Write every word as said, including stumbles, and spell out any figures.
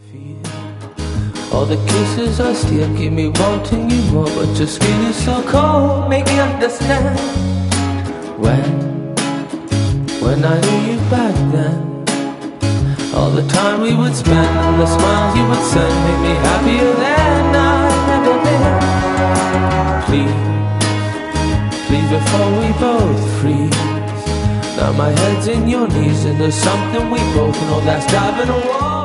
feel. All the kisses I steal keep me wanting you more, but your skin is so cold, make me understand. When, when I knew you back then, all the time we would spend and the smiles you would send made me happier than I've ever been. Please, please before we both freeze. Now my head's in your knees and there's something we both know that's driving a wall.